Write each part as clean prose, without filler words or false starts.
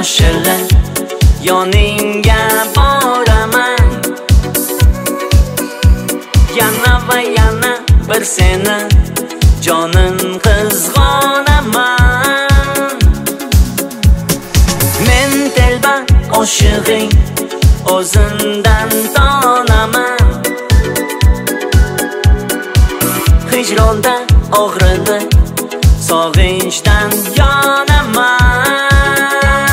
oshilib yoningga boraman. Yana va yana bir seni jonim qizg'onaman. Men telba oshig'ing o'zimdan tonaman. Hijronda og'ridi, sog'inchdan yonaman.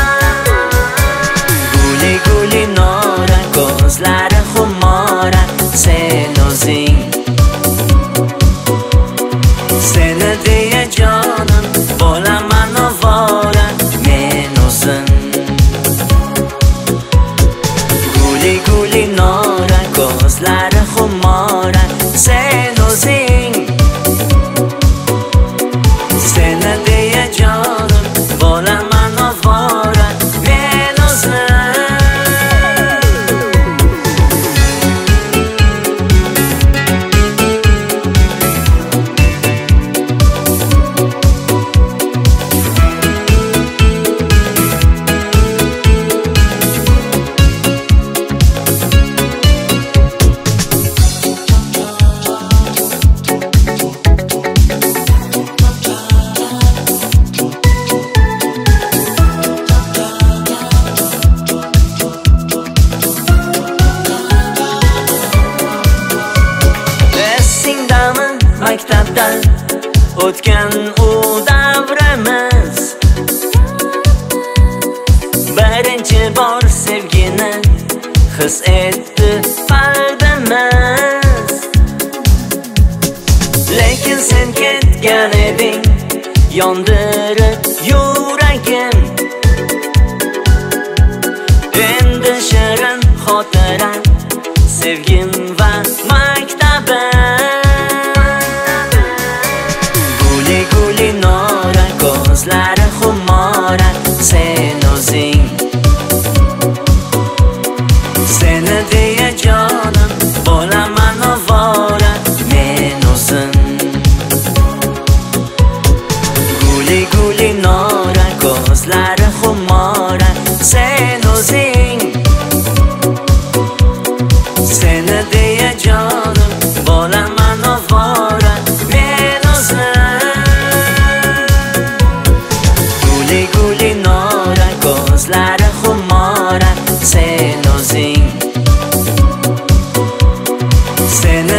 Guli guli nora, ko'zlari xumora, sen o'zing. Seni deya jonim bo'laman ovora, men o'zim. Guli guli nora, ko'zlari xumora, sen o'zing. Seni deya jonim bo'laman ovora, men o'zim. Maktabdan o'tgan u davrimiz, birinchi bor sevgini his etdi qalbimiz. Lekin sen ketgan eding, yondirib yuragim. Endi shirin xotira, sevgim va maktabim. Guli nora, ko'zlari xumora, sen o'zing. Seni deya jonim bo'laman ovora, men o'zim. Guli guli nora, ko'zlari xumora, sen o'zing. Seni deya jonim bo'laman ovora, men o'zim. Guli nora, ko'zlari xumora, sen o'zing. Seni